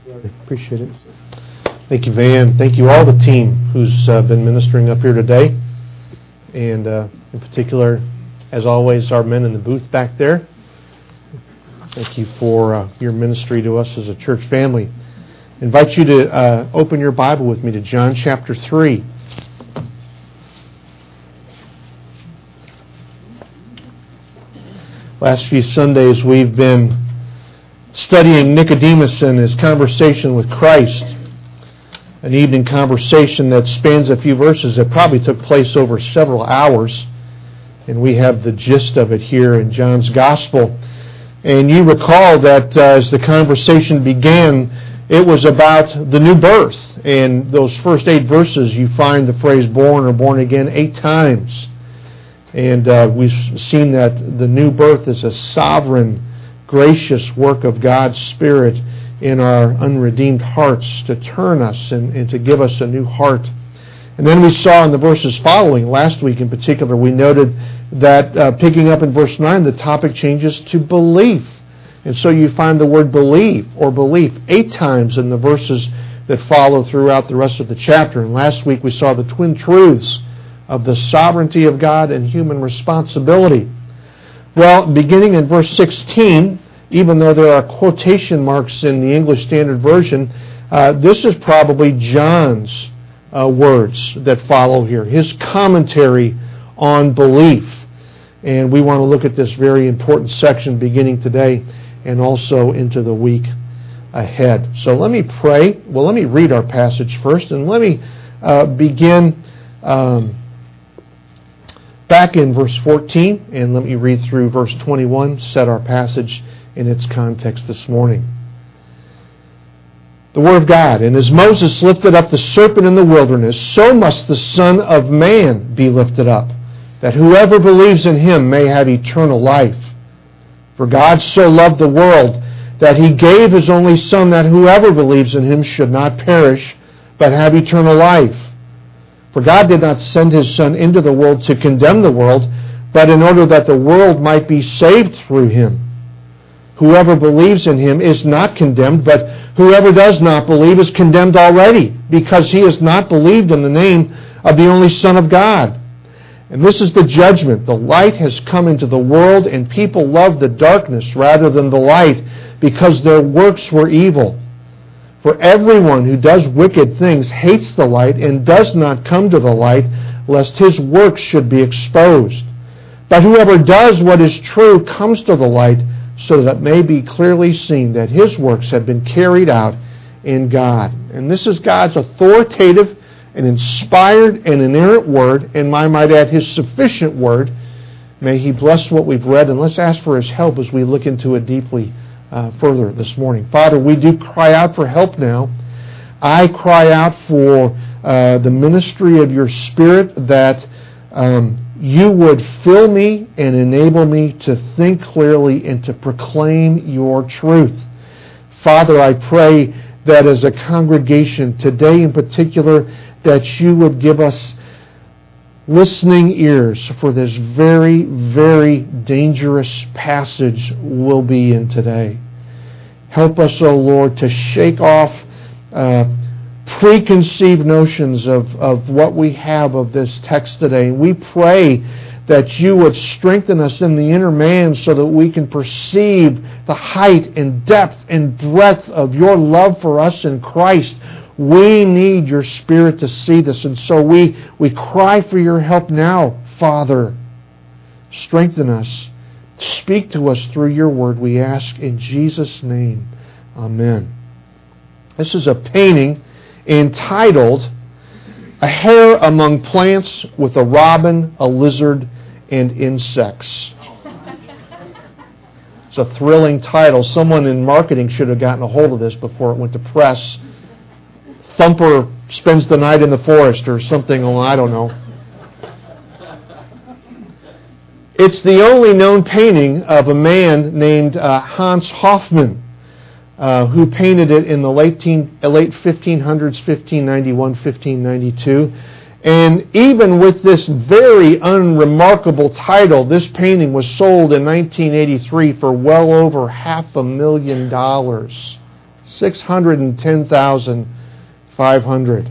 Appreciate it. Thank you, Van. Thank you, all the team who's been ministering up here today. And in particular, as always, our men in the booth back there. Thank you for your ministry to us as a church family. I invite you to open your Bible with me to John chapter 3. Last few Sundays we've been studying Nicodemus and his conversation with Christ. An evening conversation that spans a few verses that probably took place over several hours. And we have the gist of it here in John's Gospel. And you recall that as the conversation began, it was about the new birth. And those first 8 verses, you find the phrase born or born again 8 times. And we've seen that the new birth is a sovereign, gracious work of God's Spirit in our unredeemed hearts to turn us and to give us a new heart. And then we saw in the verses following, last week in particular, we noted that picking up in verse 9, the topic changes to belief. And so you find the word believe or belief 8 times in the verses that follow throughout the rest of the chapter. And last week we saw the twin truths of the sovereignty of God and human responsibility. Well, beginning in verse 16, even though there are quotation marks in the English Standard Version, this is probably John's words that follow here, his commentary on belief. And we want to look at this very important section beginning today and also into the week ahead. So let me pray. Well, let me read our passage first, and let me begin back in verse 14, and let me read through verse 21, set our passage in its context this morning. The Word of God, and as Moses lifted up the serpent in the wilderness, so must the Son of Man be lifted up, that whoever believes in him may have eternal life. For God so loved the world that he gave his only Son, that whoever believes in him should not perish, but have eternal life. For God did not send his Son into the world to condemn the world, but in order that the world might be saved through him. Whoever believes in him is not condemned, but whoever does not believe is condemned already, because he has not believed in the name of the only Son of God. And this is the judgment. The light has come into the world, and people love the darkness rather than the light, because their works were evil. For everyone who does wicked things hates the light and does not come to the light, lest his works should be exposed. But whoever does what is true comes to the light, so that it may be clearly seen that his works have been carried out in God. And this is God's authoritative and inspired and inerrant word, and I might add, his sufficient word. May he bless what we've read, and let's ask for his help as we look into it deeply further this morning. Father, we do cry out for help now. I cry out for the ministry of your Spirit, that you would fill me and enable me to think clearly and to proclaim your truth. Father, I pray that as a congregation today in particular, that you would give us listening ears for this very, very dangerous passage we'll be in today. Help us, O Lord, to shake off preconceived notions of what we have of this text today. We pray that you would strengthen us in the inner man so that we can perceive the height and depth and breadth of your love for us in Christ. We need your Spirit to see this, and so we cry for your help now, Father. Strengthen us. Speak to us through your word, we ask in Jesus' name. Amen. This is a painting entitled "A Hare Among Plants with a Robin, a Lizard, and Insects." It's a thrilling title. Someone in marketing should have gotten a hold of this before it went to press. Thumper spends the night in the forest or something, I don't know. It's the only known painting of a man named Hans Hofmann, who painted it in the late 1500s, 1591, 1592. And even with this very unremarkable title, this painting was sold in 1983 for well over $500,000. 610,500.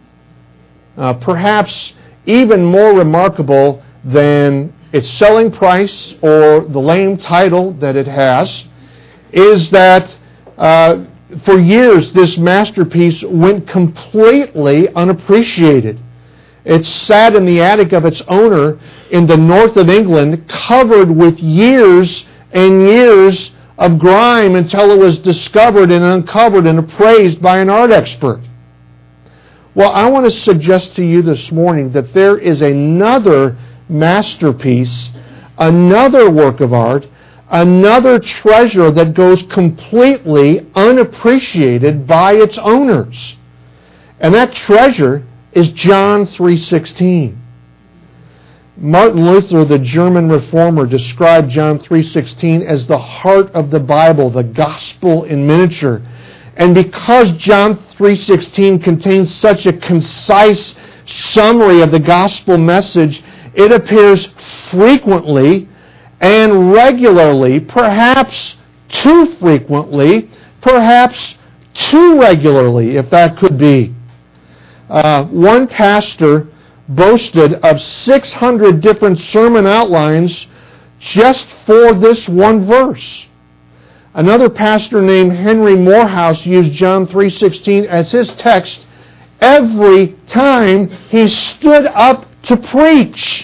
Perhaps even more remarkable than its selling price or the lame title that it has is that for years this masterpiece went completely unappreciated. It sat in the attic of its owner in the north of England, covered with years and years of grime until it was discovered and uncovered and appraised by an art expert. Well, I want to suggest to you this morning that there is another masterpiece, another work of art, another treasure that goes completely unappreciated by its owners. And that treasure is John 3:16. Martin Luther, the German reformer, described John 3:16 as the heart of the Bible, the gospel in miniature. And because John 3:16 contains such a concise summary of the gospel message, it appears frequently and regularly, perhaps too frequently, perhaps too regularly, if that could be. One pastor boasted of 600 different sermon outlines just for this one verse. Another pastor named Henry Morehouse used John 3:16 as his text every time he stood up to preach.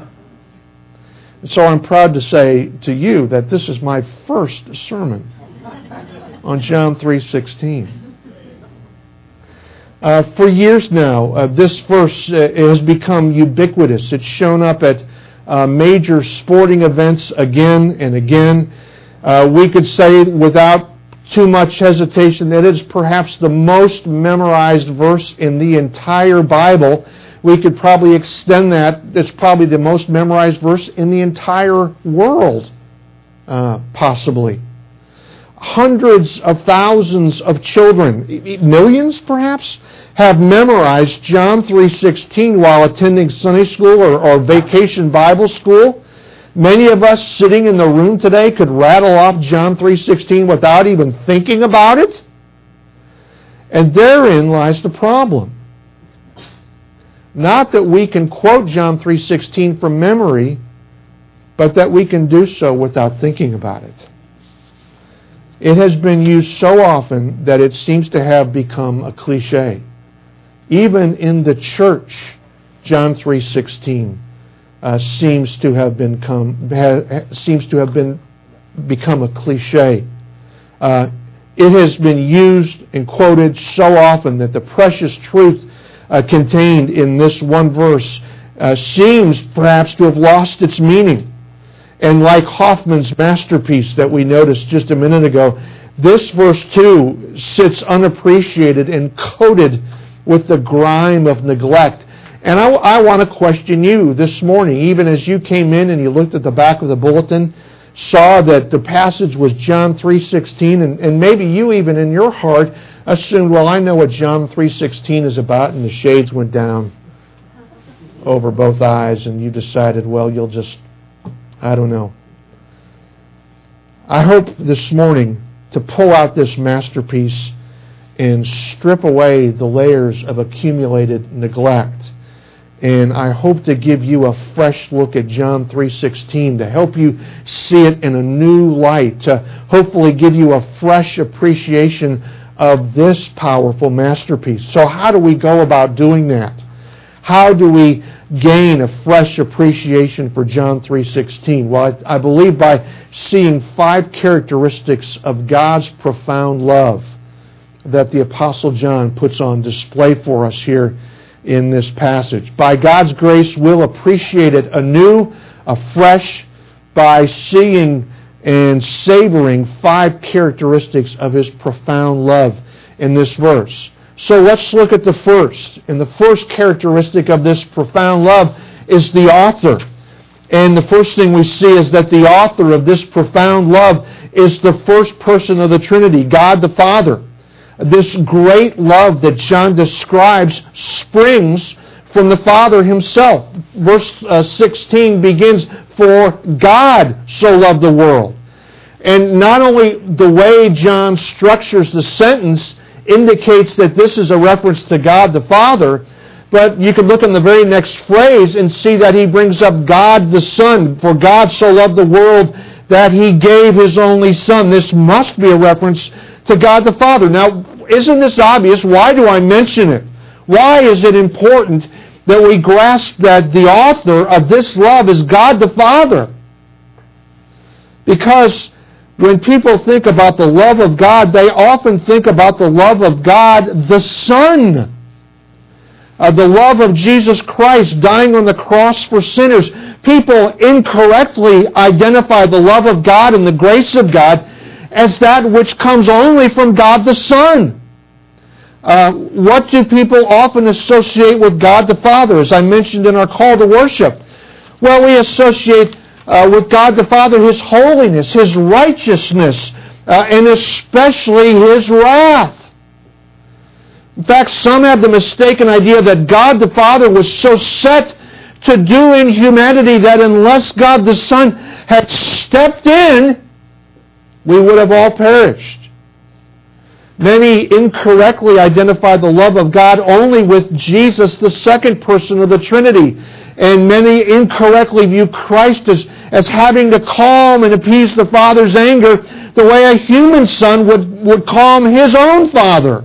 So I'm proud to say to you that this is my first sermon on John 3:16. For years now, this verse has become ubiquitous. It's shown up at major sporting events again and again. We could say without too much hesitation that it is perhaps the most memorized verse in the entire Bible. We could probably extend that. It's probably the most memorized verse in the entire world, possibly. Hundreds of thousands of children, millions perhaps, have memorized John 3:16 while attending Sunday school or vacation Bible school. Many of us sitting in the room today could rattle off John 3:16 without even thinking about it. And therein lies the problem. Not that we can quote John 3:16 from memory, but that we can do so without thinking about it. It has been used so often that it seems to have become a cliche. Even in the church, John 3:16 seems to have become a cliche. It has been used and quoted so often that the precious truth contained in this one verse seems perhaps to have lost its meaning. And like Hoffman's masterpiece that we noticed just a minute ago, this verse too sits unappreciated and coated with the grime of neglect. And I want to question you this morning, even as you came in and you looked at the back of the bulletin, saw that the passage was John 3:16, and maybe you even in your heart assumed, well, I know what John 3:16 is about, and the shades went down over both eyes, and you decided, well, you'll just, I don't know. I hope this morning to pull out this masterpiece and strip away the layers of accumulated neglect. And I hope to give you a fresh look at John 3:16 to help you see it in a new light, to hopefully give you a fresh appreciation of this powerful masterpiece. So how do we go about doing that? How do we gain a fresh appreciation for John 3:16? Well, I believe by seeing 5 characteristics of God's profound love that the Apostle John puts on display for us here in this passage. By God's grace, we'll appreciate it anew, afresh, by seeing and savoring 5 characteristics of His profound love in this verse. So let's look at the first. And the first characteristic of this profound love is the author. And the first thing we see is that the author of this profound love is the first person of the Trinity, God the Father. This great love that John describes springs from the Father Himself. Verse 16 begins, "For God so loved the world." And not only the way John structures the sentence indicates that this is a reference to God the Father, but you can look in the very next phrase and see that he brings up God the Son. For God so loved the world that he gave his only Son. This must be a reference to God the Father. Now, isn't this obvious? Why do I mention it? Why is it important that we grasp that the author of this love is God the Father? Because when people think about the love of God, they often think about the love of God the Son. The love of Jesus Christ dying on the cross for sinners. People incorrectly identify the love of God and the grace of God as that which comes only from God the Son. What do people often associate with God the Father, as I mentioned in our call to worship? Well, we associate with God the Father His holiness, His righteousness, and especially His wrath. In fact, some have the mistaken idea that God the Father was so set to do in humanity that unless God the Son had stepped in, we would have all perished. Many incorrectly identify the love of God only with Jesus, the second person of the Trinity. And many incorrectly view Christ as having to calm and appease the Father's anger the way a human son would calm his own father.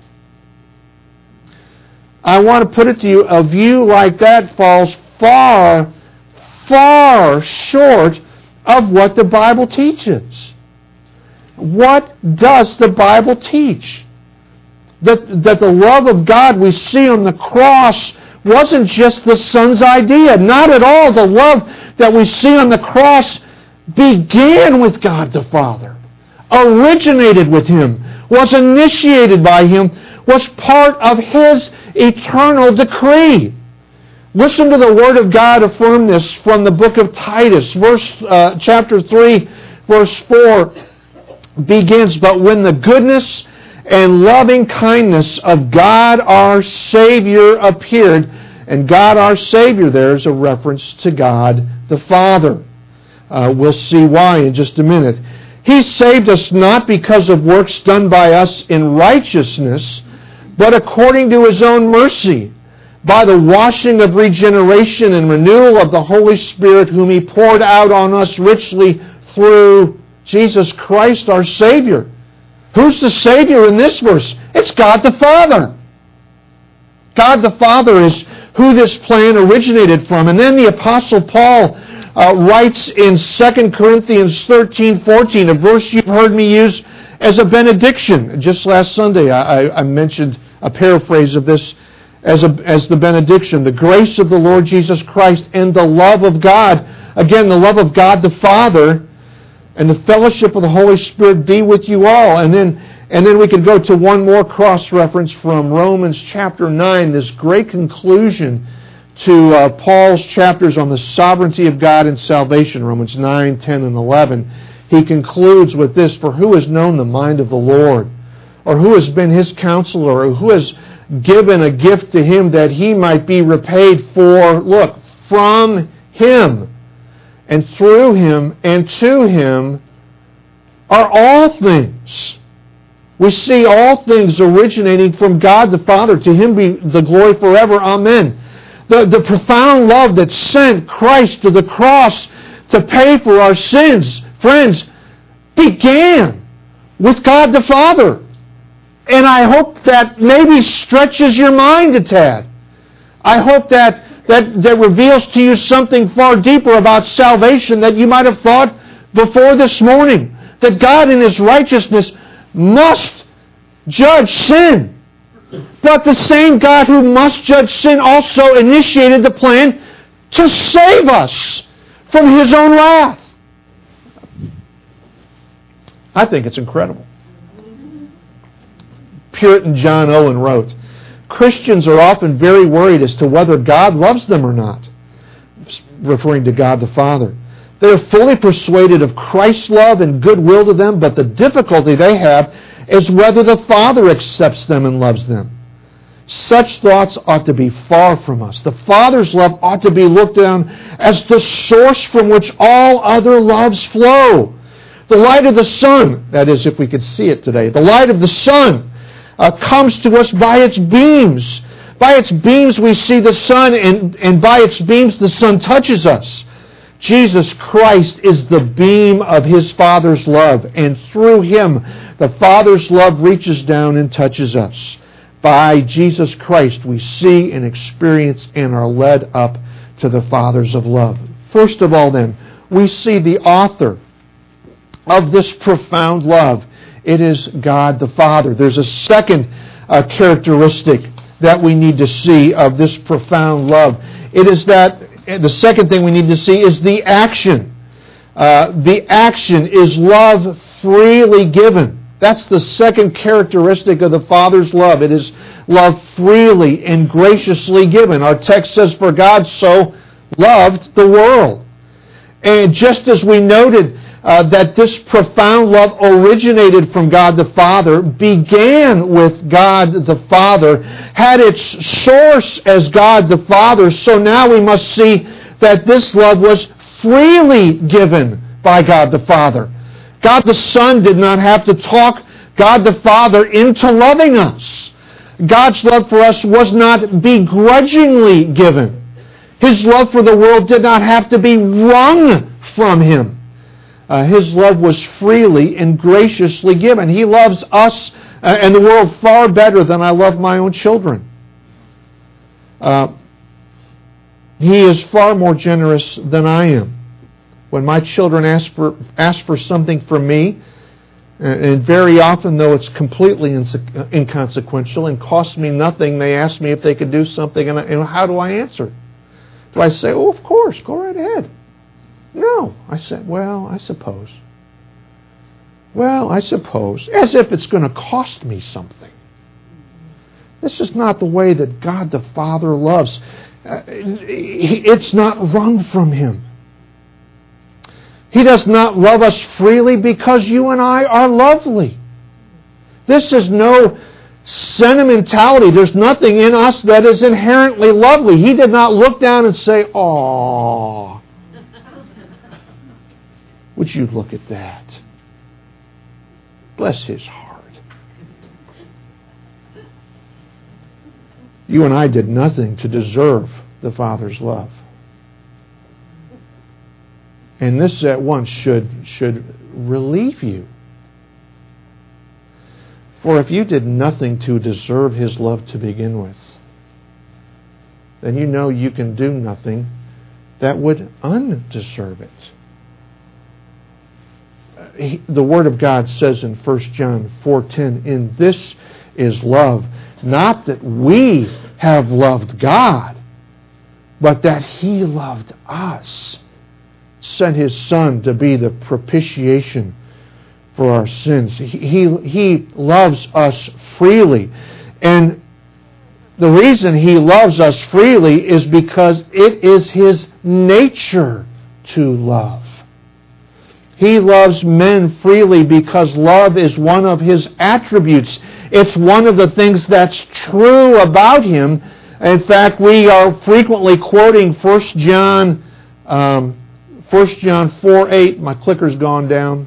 I want to put it to you, a view like that falls far, far short of what the Bible teaches. What does the Bible teach? That the love of God we see on the cross wasn't just the Son's idea. Not at all. The love that we see on the cross began with God the Father, originated with Him, was initiated by Him, was part of His eternal decree. Listen to the Word of God affirm this from the book of Titus. Chapter 3, verse 4 begins, "But when the goodness and loving kindness of God our Savior appeared," and God our Savior there is a reference to God the Father. We'll see why in just a minute. "He saved us not because of works done by us in righteousness, but according to His own mercy, by the washing of regeneration and renewal of the Holy Spirit, whom He poured out on us richly through Jesus Christ our Savior." Who's the Savior in this verse? It's God the Father. God the Father is who this plan originated from. And then the Apostle Paul writes in 2 Corinthians 13:14, a verse you've heard me use as a benediction. Just last Sunday I mentioned a paraphrase of this as the benediction. "The grace of the Lord Jesus Christ and the love of God," again, the love of God the Father, "and the fellowship of the Holy Spirit be with you all." And then we could go to one more cross-reference from Romans chapter 9, this great conclusion to Paul's chapters on the sovereignty of God and salvation, Romans 9, 10, and 11. He concludes with this, "For who has known the mind of the Lord? Or who has been His counselor? Or who has given a gift to Him that He might be repaid for?" Look, from Him and through Him and to Him are all things. We see all things originating from God the Father. To Him be the glory forever. Amen. The profound love that sent Christ to the cross to pay for our sins, friends, began with God the Father. And I hope that maybe stretches your mind a tad. I hope that reveals to you something far deeper about salvation that you might have thought before this morning. That God in His righteousness must judge sin. But the same God who must judge sin also initiated the plan to save us from His own wrath. I think it's incredible. Puritan John Owen wrote, "Christians are often very worried as to whether God loves them or not," referring to God the Father. "They are fully persuaded of Christ's love and goodwill to them, but the difficulty they have is whether the Father accepts them and loves them. Such thoughts ought to be far from us. The Father's love ought to be looked down as the source from which all other loves flow. The light of the sun, that is, if we could see it today, the light of the sun comes to us by its beams. By its beams we see the sun, and by its beams the sun touches us. Jesus Christ is the beam of His Father's love, and through Him the Father's love reaches down and touches us. By Jesus Christ we see and experience and are led up to the Father's of love. First of all then, we see the author of this profound love. It is God the Father. There's a second characteristic that we need to see of this profound love. It is that the second thing we need to see is the action. The action is love freely given. That's the second characteristic of the Father's love. It is love freely and graciously given. Our text says, "For God so loved the world." And just as we noted that this profound love originated from God the Father, began with God the Father, had its source as God the Father, so now we must see that this love was freely given by God the Father. God the Son did not have to talk God the Father into loving us. God's love for us was not begrudgingly given. His love for the world did not have to be wrung from Him. His love was freely and graciously given. He loves us and the world far better than I love my own children. He is far more generous than I am. When my children ask for something from me, and very often, though it's completely inconsequential and costs me nothing, they ask me if they could do something, and how do I answer? Do I say, "Oh, of course, go right ahead"? No. I said, "Well, I suppose." Well, I suppose. As if it's going to cost me something. This is not the way that God the Father loves. It's not wrung from Him. He does not love us freely because you and I are lovely. This is no sentimentality. There's nothing in us that is inherently lovely. He did not look down and say, "Aw, would you look at that? Bless his heart." You and I did nothing to deserve the Father's love. And this at once should relieve you. For if you did nothing to deserve His love to begin with, then you know you can do nothing that would undeserve it. The Word of God says in 1 John 4:10, "In this is love, not that we have loved God, but that He loved us, sent His Son to be the propitiation for our sins." He loves us freely. And the reason He loves us freely is because it is His nature to love. He loves men freely because love is one of His attributes. It's one of the things that's true about Him. In fact, we are frequently quoting 1 John 4:8. My clicker's gone down.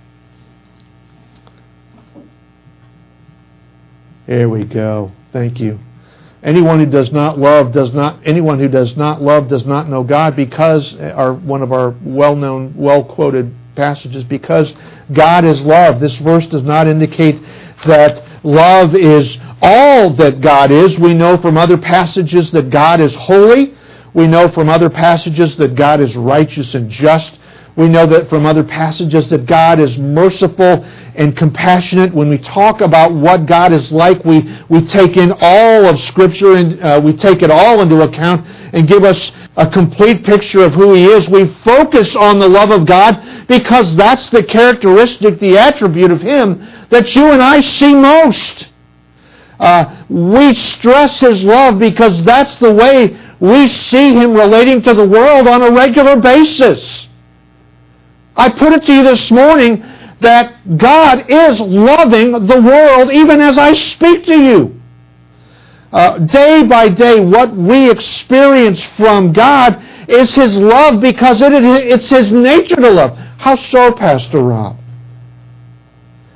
There we go. Thank you. Anyone who does not love does not know God, because one of our well-known, well-quoted passages, because God is love. This verse does not indicate that love is all that God is. We know from other passages that God is holy. We know from other passages that God is righteous and just. We know that from other passages that God is merciful and compassionate. When we talk about what God is like, we take in all of Scripture and we take it all into account and give us a complete picture of who He is. We focus on the love of God because that's the characteristic, the attribute of Him that you and I see most. We stress His love because that's the way we see Him relating to the world on a regular basis. I put it to you this morning that God is loving the world even as I speak to you. Day by day, what we experience from God is His love because it's His nature to love. How so, Pastor Rob?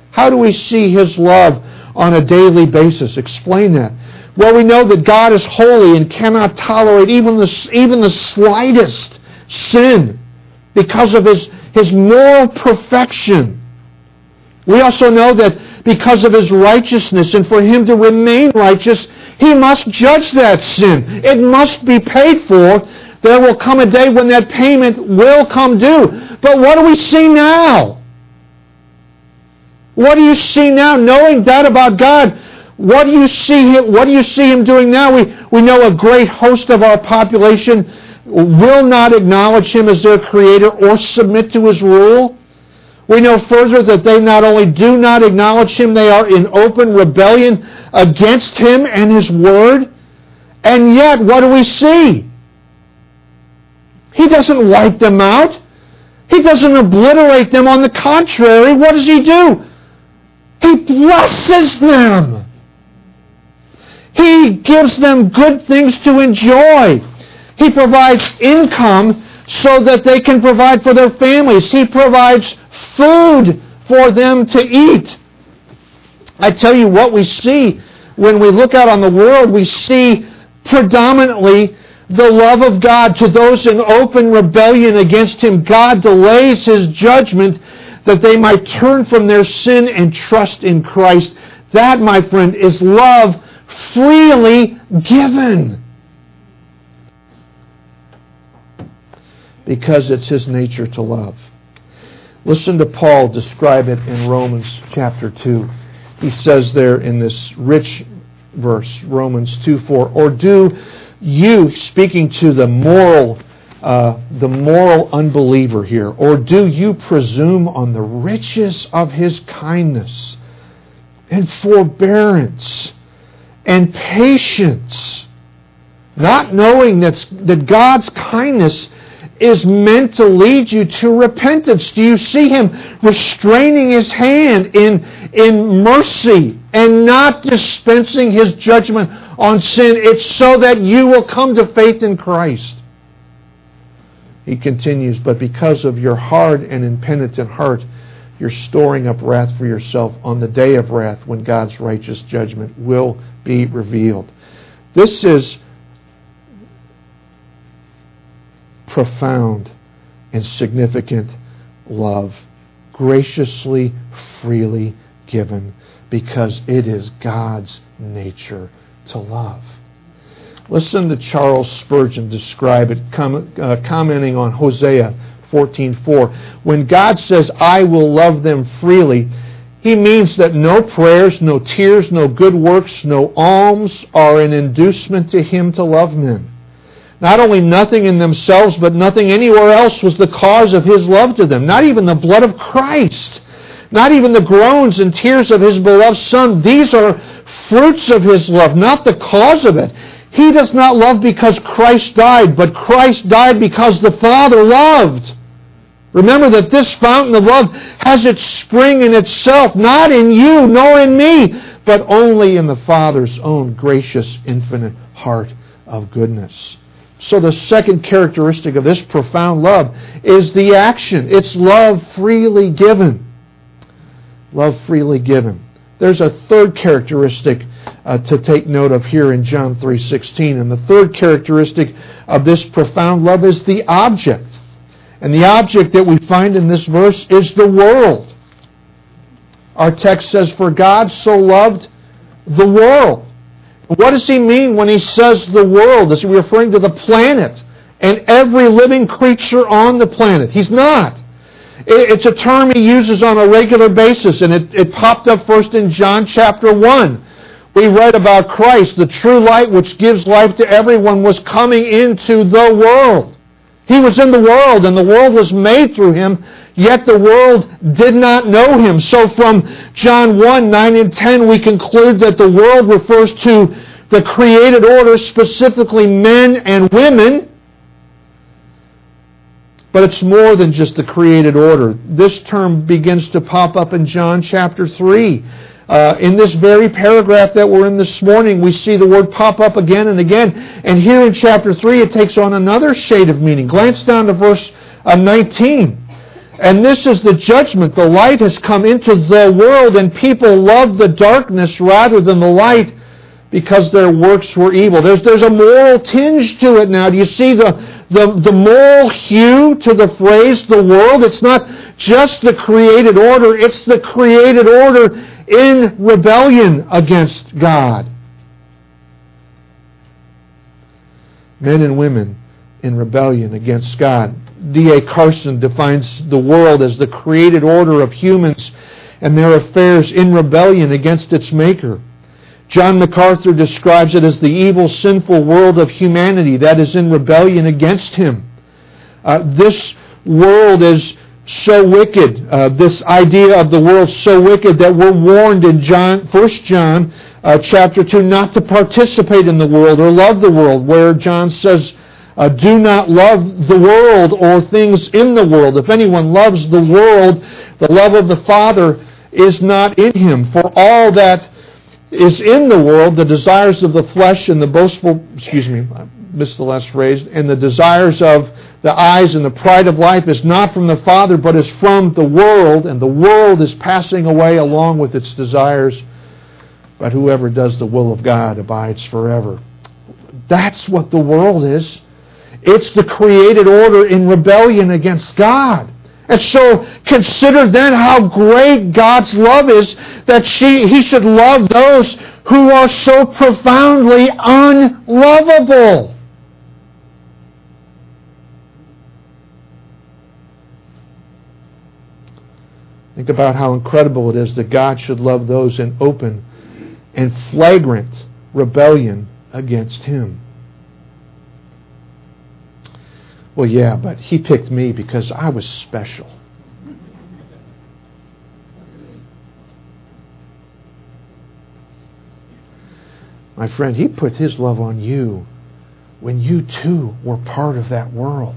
How do we see His love on a daily basis? Explain that. Well, we know that God is holy and cannot tolerate even the slightest sin because of His moral perfection. We also know that because of His righteousness, and for Him to remain righteous, He must judge that sin. It must be paid for. There will come a day when that payment will come due. But what do we see now? What do you see now? Knowing that about God, what do you see Him doing now? We know a great host of our population will not acknowledge Him as their Creator or submit to His rule. We know further that they not only do not acknowledge Him, they are in open rebellion against Him and His Word. And yet, what do we see? He doesn't wipe them out. He doesn't obliterate them. On the contrary, what does He do? He blesses them. He gives them good things to enjoy. He provides income so that they can provide for their families. He provides food for them to eat. I tell you what we see when we look out on the world, we see predominantly the love of God to those in open rebellion against Him. God delays His judgment that they might turn from their sin and trust in Christ. That, my friend, is love freely given. Because it's His nature to love. Listen to Paul describe it in Romans chapter 2. He says there in this rich verse, Romans 2:4, or do you, speaking to the moral unbeliever here, or do you presume on the riches of His kindness and forbearance and patience, not knowing that God's kindness is meant to lead you to repentance? Do you see Him restraining His hand in mercy and not dispensing His judgment on sin? It's so that you will come to faith in Christ. He continues, but because of your hard and impenitent heart, you're storing up wrath for yourself on the day of wrath when God's righteous judgment will be revealed. This is profound and significant love, graciously, freely given, because it is God's nature to love. Listen to Charles Spurgeon describe it, commenting on Hosea 14:4. When God says, I will love them freely, He means that no prayers, no tears, no good works, no alms are an inducement to Him to love men. Not only nothing in themselves, but nothing anywhere else was the cause of His love to them. Not even the blood of Christ. Not even the groans and tears of His beloved Son. These are fruits of His love, not the cause of it. He does not love because Christ died, but Christ died because the Father loved. Remember that this fountain of love has its spring in itself, not in you nor in me, but only in the Father's own gracious, infinite heart of goodness. So the second characteristic of this profound love is the action. It's love freely given. Love freely given. There's a third characteristic to take note of here in John 3:16. And the third characteristic of this profound love is the object. And the object that we find in this verse is the world. Our text says, for God so loved the world. What does He mean when He says the world? Is He referring to the planet and every living creature on the planet? He's not. It's a term He uses on a regular basis, and it popped up first in John chapter 1. We read about Christ, the true light which gives life to everyone, was coming into the world. He was in the world, and the world was made through Him, yet the world did not know Him. So from John 1, 9 and 10, we conclude that the world refers to the created order, specifically men and women. But it's more than just the created order. This term begins to pop up in John chapter 3. In this very paragraph that we're in this morning, we see the word pop up again and again. And here in chapter 3, it takes on another shade of meaning. Glance down to verse 19. And this is the judgment. The light has come into the world, and people love the darkness rather than the light because their works were evil. There's a moral tinge to it now. Do you see the moral hue to the phrase, the world? It's not just the created order. It's the created order in rebellion against God. Men and women in rebellion against God. D.A. Carson defines the world as the created order of humans and their affairs in rebellion against its maker. John MacArthur describes it as the evil, sinful world of humanity that is in rebellion against Him. This world is so wicked, this idea of the world so wicked that we're warned in 1 John chapter 2 not to participate in the world or love the world, where John says, do not love the world or things in the world. If anyone loves the world, the love of the Father is not in him. For all that is in the world, the desires of the flesh and the boastful, I missed the last phrase, and the desires of the eyes and the pride of life is not from the Father, but is from the world, and the world is passing away along with its desires. But whoever does the will of God abides forever. That's what the world is. It's the created order in rebellion against God. And so consider then how great God's love is that He should love those who are so profoundly unlovable. Think about how incredible it is that God should love those in open and flagrant rebellion against Him. Well, yeah, but He picked me because I was special. My friend, He put His love on you when you too were part of that world.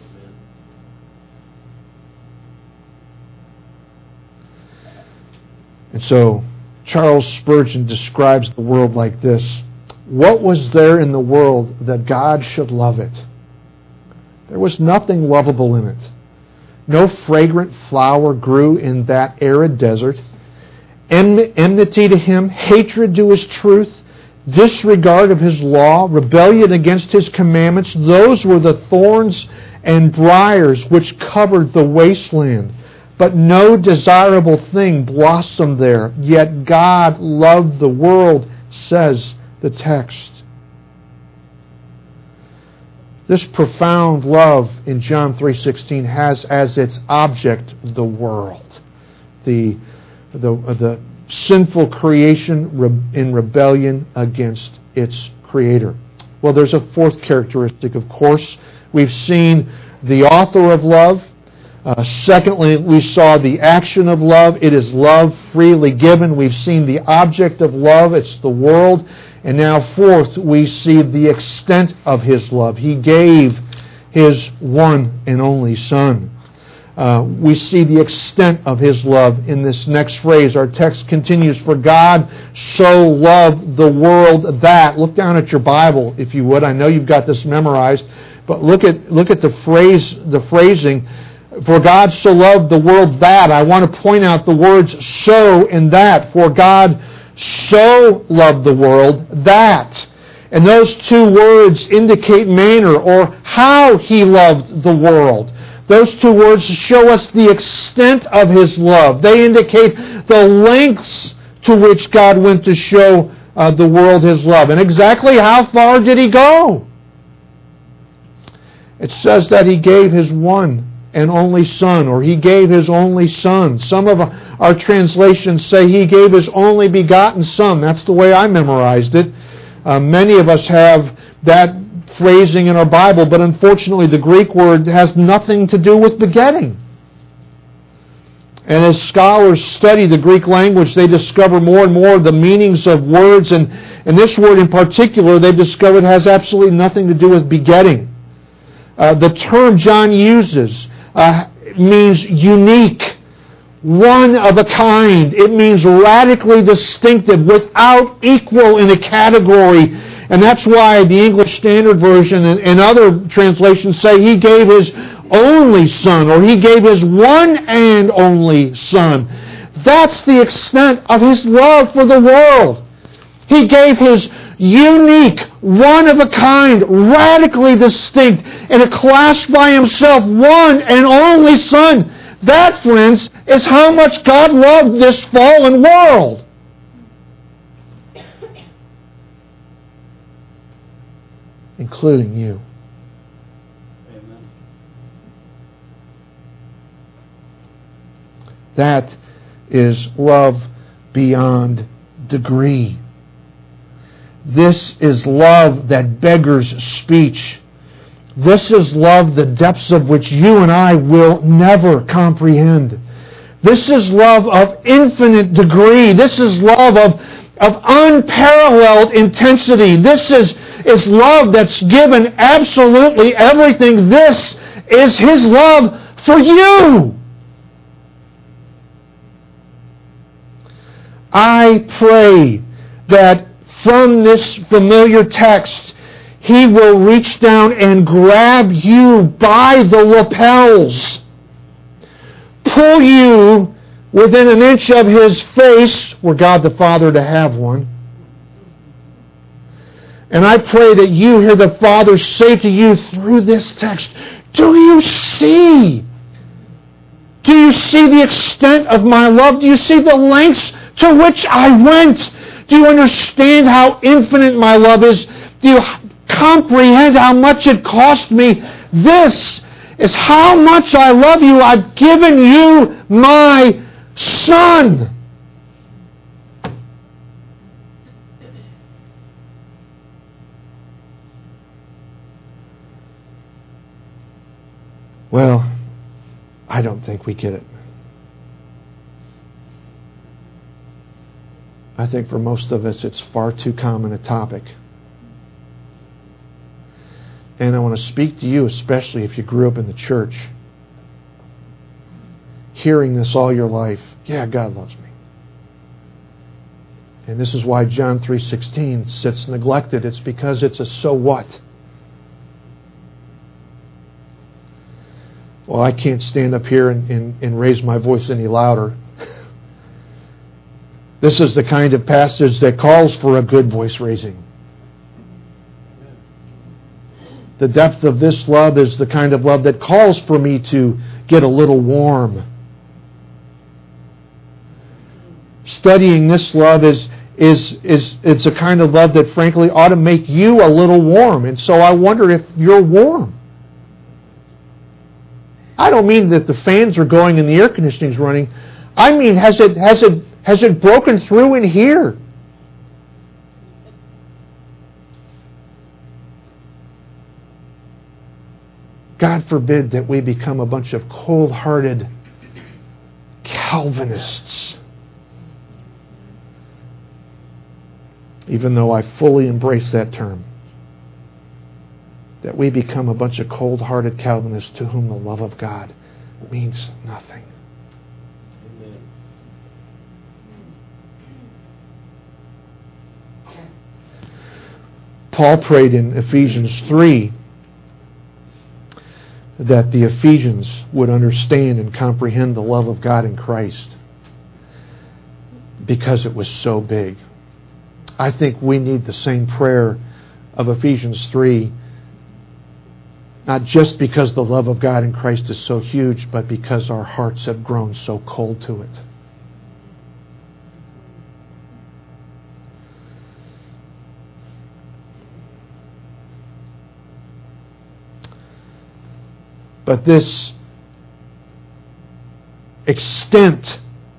And so, Charles Spurgeon describes the world like this. What was there in the world that God should love it? There was nothing lovable in it. No fragrant flower grew in that arid desert. Enmity to Him, hatred to His truth, disregard of His law, rebellion against His commandments, those were the thorns and briars which covered the wasteland. But no desirable thing blossomed there. Yet God loved the world, says the text. This profound love in John 3:16 has as its object the world, the sinful creation in rebellion against its Creator. Well, there's a fourth characteristic, of course. We've seen the author of love. Secondly, we saw the action of love. It is love freely given. We've seen the object of love. It's the world. And now, fourth, we see the extent of His love. He gave His one and only Son. We see the extent of His love in this next phrase. Our text continues, for God so loved the world that. Look down at your Bible, if you would. I know you've got this memorized, but look at the phrasing. For God so loved the world that. I want to point out the words so and that. For God so loved the world that. And those two words indicate manner or how He loved the world. Those two words show us the extent of His love. They indicate the lengths to which God went to show the world His love. And exactly how far did He go? It says that He gave His one and only Son, or He gave His only Son. Some of our translations say He gave His only begotten Son. That's the way I memorized it. Many of us have that phrasing in our Bible, but unfortunately the Greek word has nothing to do with begetting. And as scholars study the Greek language, they discover more and more the meanings of words, and this word in particular they've discovered has absolutely nothing to do with begetting. The term John uses means unique, one of a kind. It means radically distinctive, without equal in a category. And that's why the English Standard Version and other translations say He gave His only Son, or He gave His one and only Son. That's the extent of His love for the world. He gave His unique, one-of-a-kind, radically distinct, in a class by Himself, one and only Son. That, friends, is how much God loved this fallen world. Including you. Amen. That is love beyond degree. This is love that beggars speech. This is love the depths of which you and I will never comprehend. This is love of infinite degree. This is love of unparalleled intensity. This is love that's given absolutely everything. This is His love for you. I pray that from this familiar text, He will reach down and grab you by the lapels, pull you within an inch of His face, were God the Father to have one. And I pray that you hear the Father say to you through this text, do you see? Do you see the extent of my love? Do you see the lengths to which I went? Do you understand how infinite my love is? Do you comprehend how much it cost me? This is how much I love you. I've given you my Son. Well, I don't think we get it. I think for most of us it's far too common a topic. And I want to speak to you, especially if you grew up in the church, hearing this all your life. Yeah, God loves me. And this is why John 3:16 sits neglected. It's because it's a so what. Well, I can't stand up here and raise my voice any louder. This is the kind of passage that calls for a good voice raising. The depth of this love is the kind of love that calls for me to get a little warm. Studying this love is it's a kind of love that frankly ought to make you a little warm. And so I wonder if you're warm. I don't mean that the fans are going and the air conditioning's running. I mean, has it broken through in here? God forbid that we become a bunch of cold-hearted Calvinists. Even though I fully embrace that term. That we become a bunch of cold-hearted Calvinists to whom the love of God means nothing. Amen. Paul prayed in Ephesians 3 that the Ephesians would understand and comprehend the love of God in Christ because it was so big. I think we need the same prayer of Ephesians 3, not just because the love of God in Christ is so huge, but because our hearts have grown so cold to it. But this extent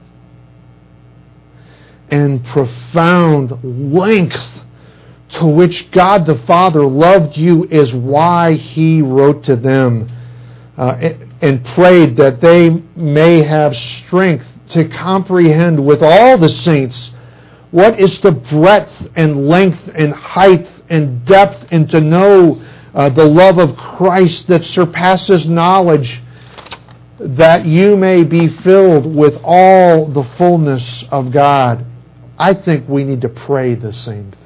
and profound length to which God the Father loved you is why He wrote to them and prayed that they may have strength to comprehend with all the saints what is the breadth and length and height and depth, and to know the love of Christ that surpasses knowledge, that you may be filled with all the fullness of God. I think we need to pray the same thing.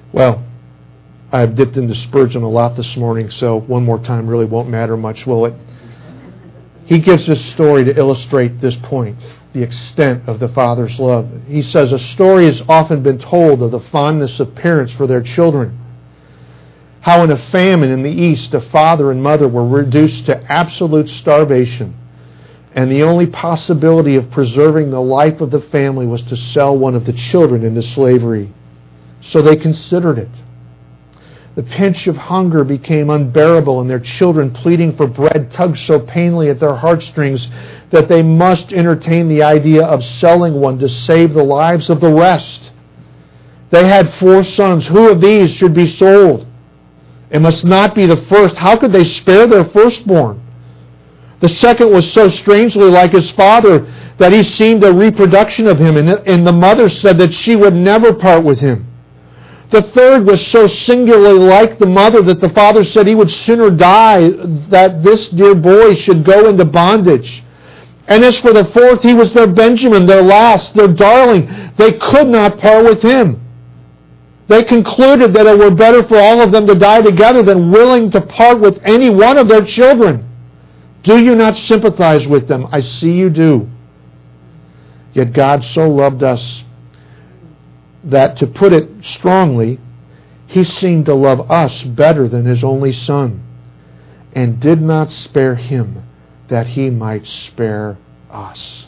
Well, I've dipped into Spurgeon a lot this morning, so one more time really won't matter much, will it? He gives this story to illustrate this point, the extent of the Father's love. He says, a story has often been told of the fondness of parents for their children. How in a famine in the East, a father and mother were reduced to absolute starvation, and the only possibility of preserving the life of the family was to sell one of the children into slavery. So they considered it. The pinch of hunger became unbearable, and their children, pleading for bread, tugged so painfully at their heartstrings that they must entertain the idea of selling one to save the lives of the rest. They had 4 sons. Who of these should be sold? It must not be the first. How could they spare their firstborn? The second was so strangely like his father that he seemed a reproduction of him, and the mother said that she would never part with him. The third was so singularly like the mother that the father said he would sooner die that this dear boy should go into bondage. And as for the fourth, he was their Benjamin, their last, their darling. They could not part with him. They concluded that it were better for all of them to die together than willing to part with any one of their children. Do you not sympathize with them? I see you do. Yet God so loved us that, to put it strongly, He seemed to love us better than His only Son, and did not spare Him that He might spare us.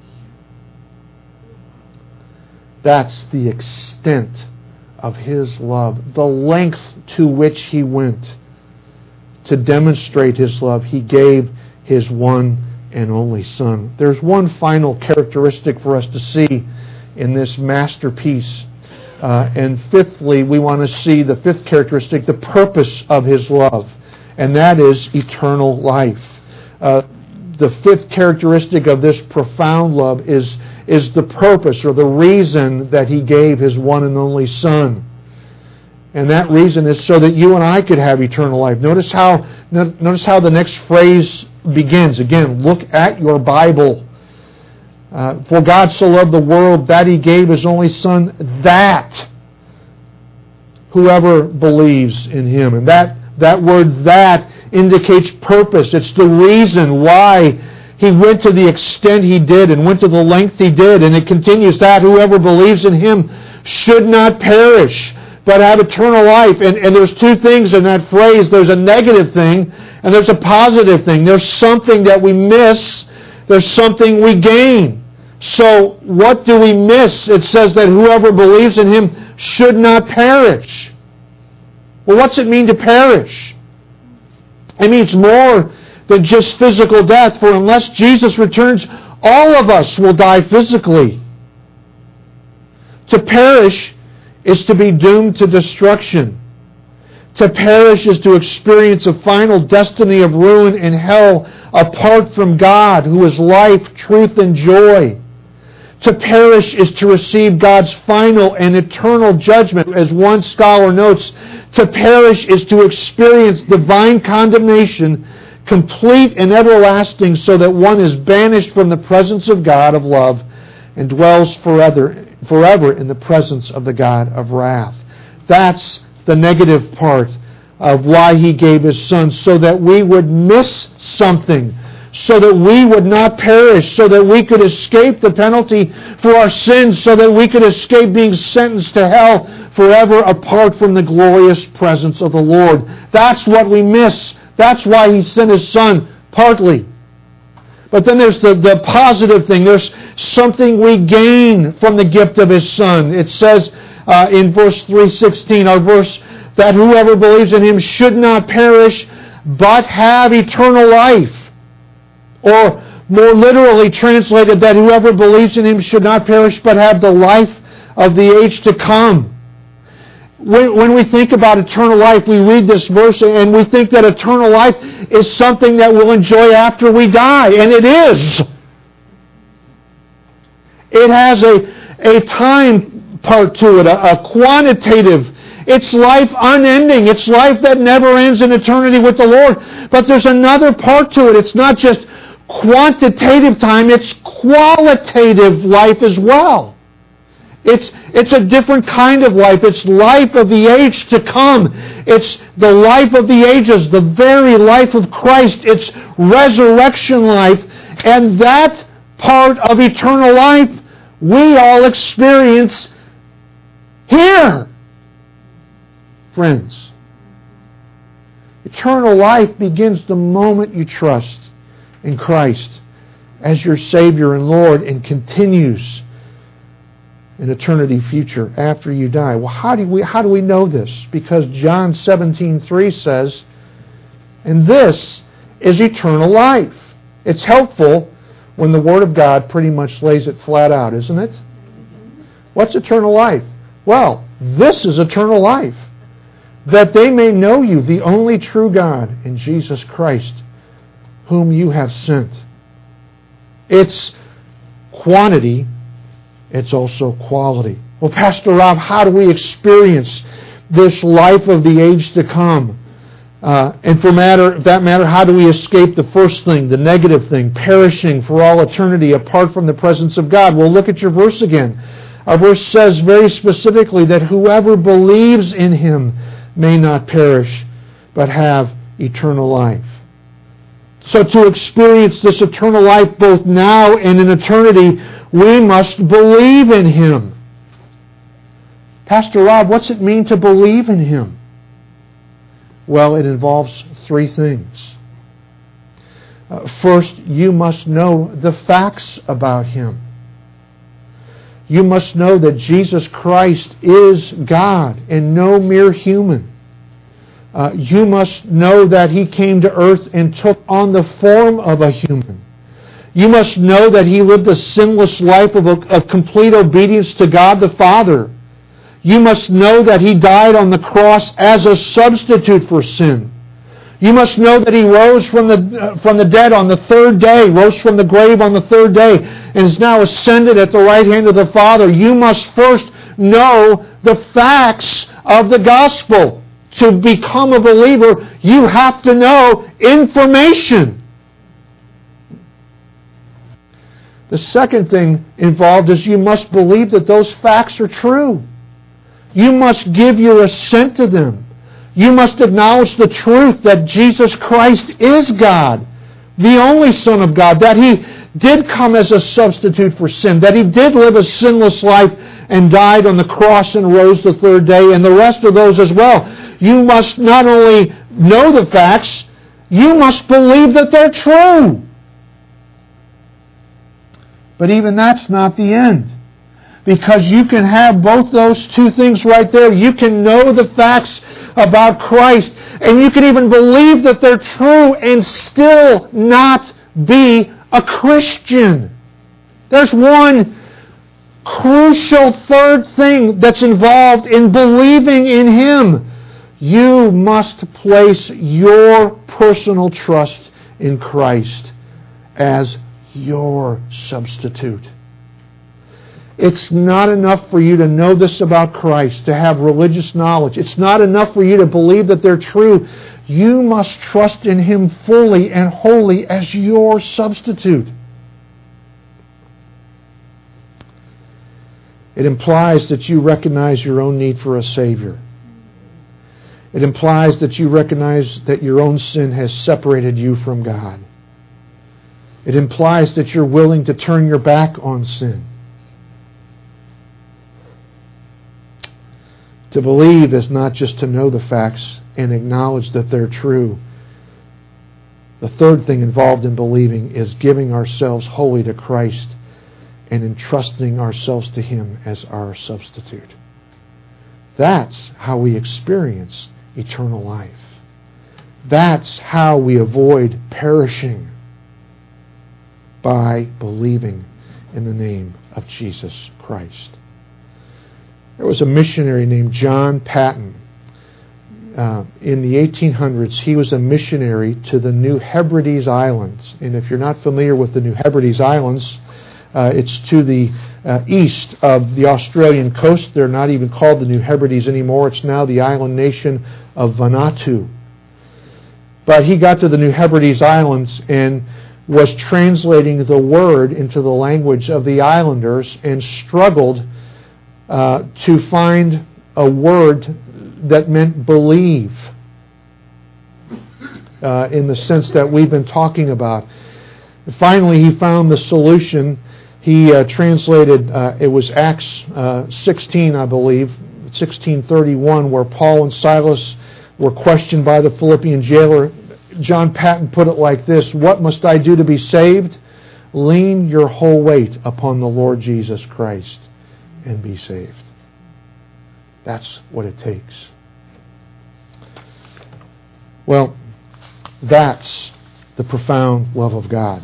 That's the extent of His love, the length to which He went to demonstrate His love. He gave His one and only Son. There's one final characteristic for us to see in this masterpiece. And fifthly, we want to see the fifth characteristic, the purpose of His love, and that is eternal life. The fifth characteristic of this profound love is the purpose or the reason that He gave His one and only Son. And that reason is so that you and I could have eternal life. Notice how the next phrase begins. Again, look at your Bible. For God so loved the world that He gave His only Son, that whoever believes in Him. And that word "that" indicates purpose. It's the reason why He went to the extent He did and went to the length He did. And it continues that whoever believes in Him should not perish, but have eternal life. And there's two things in that phrase. There's a negative thing and there's a positive thing. There's something that we miss. There's something we gain. So what do we miss? It says that whoever believes in Him should not perish. Well, what's it mean to perish? It means more than just physical death, for unless Jesus returns, all of us will die physically. To perish is to be doomed to destruction. To perish is to experience a final destiny of ruin in hell apart from God, who is life, truth, and joy. To perish is to receive God's final and eternal judgment. As one scholar notes, to perish is to experience divine condemnation, complete and everlasting, so that one is banished from the presence of God of love and dwells forever in the presence of the God of wrath. That's the negative part of why He gave His Son, so that we would miss something, so that we would not perish, so that we could escape the penalty for our sins, so that we could escape being sentenced to hell forever apart from the glorious presence of the Lord. That's what we miss. That's why He sent His Son, partly. But then there's the positive thing. There's something we gain from the gift of His Son. It says in verse 3:16, our verse, that whoever believes in Him should not perish, but have eternal life. Or more literally translated, that whoever believes in Him should not perish, but have the life of the age to come. When we think about eternal life, we read this verse and we think that eternal life is something that we'll enjoy after we die. And it is. It has a time part to it, a quantitative. It's life unending. It's life that never ends in eternity with the Lord. But there's another part to it. It's not just quantitative time, it's qualitative life as well. It's a different kind of life. It's life of the age to come. It's the life of the ages, the very life of Christ. It's resurrection life. And that part of eternal life we all experience here. Friends, eternal life begins the moment you trust in Christ as your Savior and Lord, and continues in eternity future after you die. Well, how do we know this? Because John 17:3 says, and this is eternal life. It's helpful when the Word of God pretty much lays it flat out, isn't it? What's eternal life? Well, this is eternal life, that they may know you, the only true God, and Jesus Christ, whom you have sent. It's quantity, it's also quality. Well, Pastor Rob, how do we experience this life of the age to come? And for that matter, how do we escape the first thing, the negative thing, perishing for all eternity apart from the presence of God? Well, look at your verse again. Our verse says very specifically that whoever believes in Him may not perish, but have eternal life. So to experience this eternal life both now and in eternity, we must believe in Him. Pastor Rob, what's it mean to believe in Him? Well, it involves three things. First, you must know the facts about Him. You must know that Jesus Christ is God and no mere human. You must know that He came to earth and took on the form of a human. You must know that He lived a sinless life of complete obedience to God the Father. You must know that He died on the cross as a substitute for sin. You must know that He rose from the dead on the third day, rose from the grave on the third day, and is now ascended at the right hand of the Father. You must first know the facts of the gospel. To become a believer, you have to know information. The second thing involved is you must believe that those facts are true. You must give your assent to them. You must acknowledge the truth that Jesus Christ is God, the only Son of God, that He did come as a substitute for sin, that He did live a sinless life and died on the cross and rose the third day, and the rest of those as well. You must not only know the facts, you must believe that they're true. But even that's not the end. Because you can have both those two things right there. You can know the facts about Christ, and you can even believe that they're true and still not be a Christian. There's one crucial third thing that's involved in believing in Him. You must place your personal trust in Christ as your substitute. It's not enough for you to know this about Christ, to have religious knowledge. It's not enough for you to believe that they're true. You must trust in Him fully and wholly as your substitute. It implies that you recognize your own need for a Savior. It implies that you recognize that your own sin has separated you from God. It implies that you're willing to turn your back on sin. To believe is not just to know the facts and acknowledge that they're true. The third thing involved in believing is giving ourselves wholly to Christ and entrusting ourselves to Him as our substitute. That's how we experience eternal life. That's how we avoid perishing, by believing in the name of Jesus Christ. There was a missionary named John Paton. In the 1800s, he was a missionary to the New Hebrides Islands. And if you're not familiar with the New Hebrides Islands, it's to the east of the Australian coast. They're not even called the New Hebrides anymore. It's now the island nation of Vanuatu. But he got to the New Hebrides Islands and was translating the Word into the language of the islanders and struggled to find a word that meant believe, in the sense that we've been talking about. Finally, he found the solution. He translated, it was Acts 16, I believe, 16:31, where Paul and Silas were questioned by the Philippian jailer. John Paton put it like this: "What must I do to be saved? Lean your whole weight upon the Lord Jesus Christ and be saved." That's what it takes. Well, that's the profound love of God.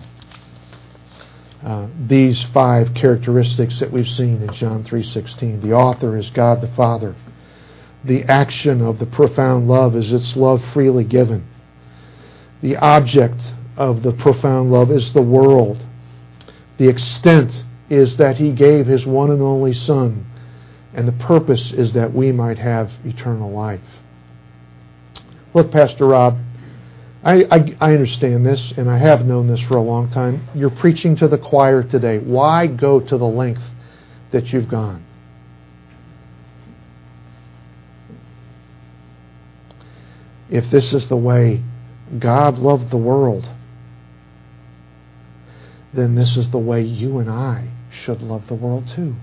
These 5 characteristics that we've seen in John 3:16. The author is God the Father. The action of the profound love is its love freely given. The object of the profound love is the world. The extent is that He gave His one and only Son, and the purpose is that we might have eternal life. Look, Pastor Rob, I understand this, and I have known this for a long time. You're preaching to the choir today. Why go to the length that you've gone? If this is the way God loved the world, then this is the way you and I should love the world too.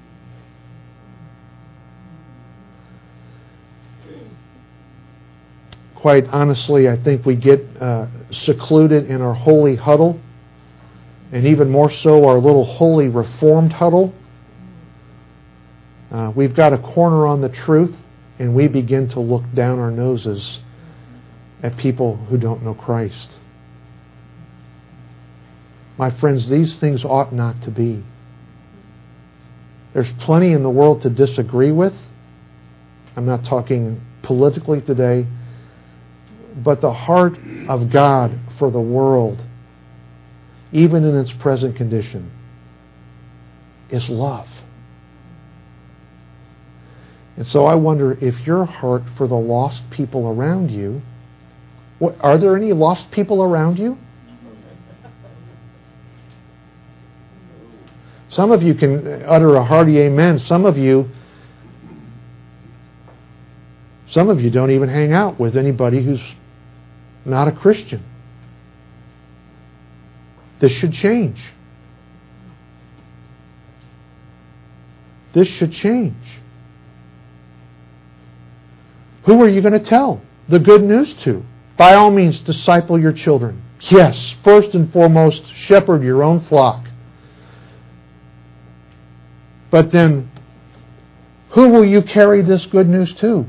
Quite honestly, I think we get secluded in our holy huddle, and even more so our little holy reformed huddle. We've got a corner on the truth, and we begin to look down our noses at people who don't know Christ. My friends, these things ought not to be. There's plenty in the world to disagree with. I'm not talking politically today. But the heart of God for the world, even in its present condition, is love. And so I wonder if your heart for the lost people around you, are there any lost people around you? Some of you can utter a hearty amen. Some of you don't even hang out with anybody who's not a Christian. This should change. This should change. Who are you going to tell the good news to? By all means, disciple your children. Yes, first and foremost, shepherd your own flock. But then, who will you carry this good news to?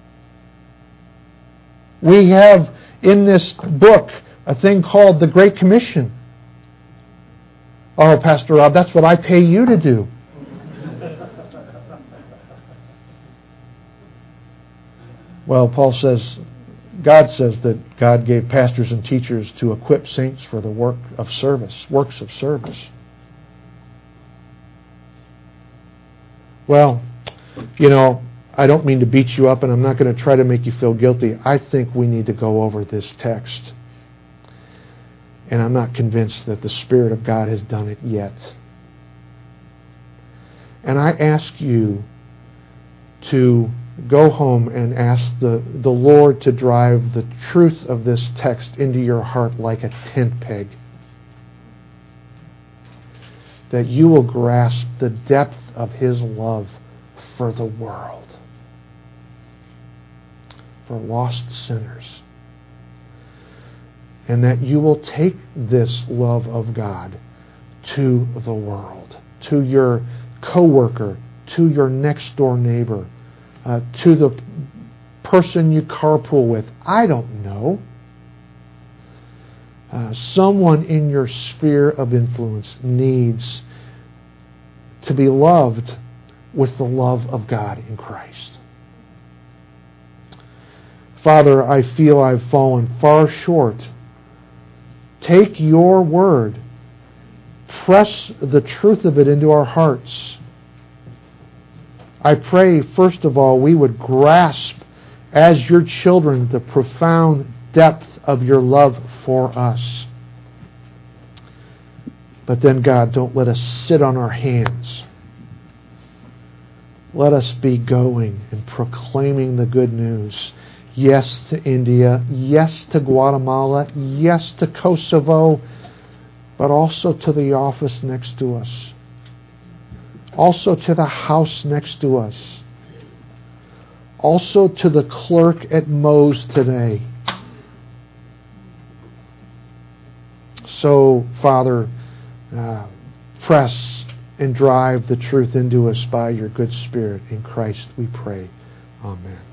We have in this book a thing called the Great Commission. Oh, Pastor Rob, that's what I pay you to do. Well, God says that God gave pastors and teachers to equip saints for the works of service. Well, I don't mean to beat you up, and I'm not going to try to make you feel guilty. I think we need to go over this text. And I'm not convinced that the Spirit of God has done it yet. And I ask you to go home and ask the Lord to drive the truth of this text into your heart like a tent peg. That you will grasp the depth of His love for the world. For lost sinners. And that you will take this love of God to the world, to your coworker, to your next door neighbor, to the person you carpool with. I don't know. Someone in your sphere of influence needs to be loved with the love of God in Christ. Father, I feel I've fallen far short. Take your word, press the truth of it into our hearts. I pray, first of all, we would grasp as your children the profound depth of your love for us. But then, God, don't let us sit on our hands. Let us be going and proclaiming the good news. Yes to India, yes to Guatemala, yes to Kosovo, but also to the office next to us. Also to the house next to us. Also to the clerk at Moe's today. So, Father, press and drive the truth into us by your good Spirit. In Christ we pray. Amen.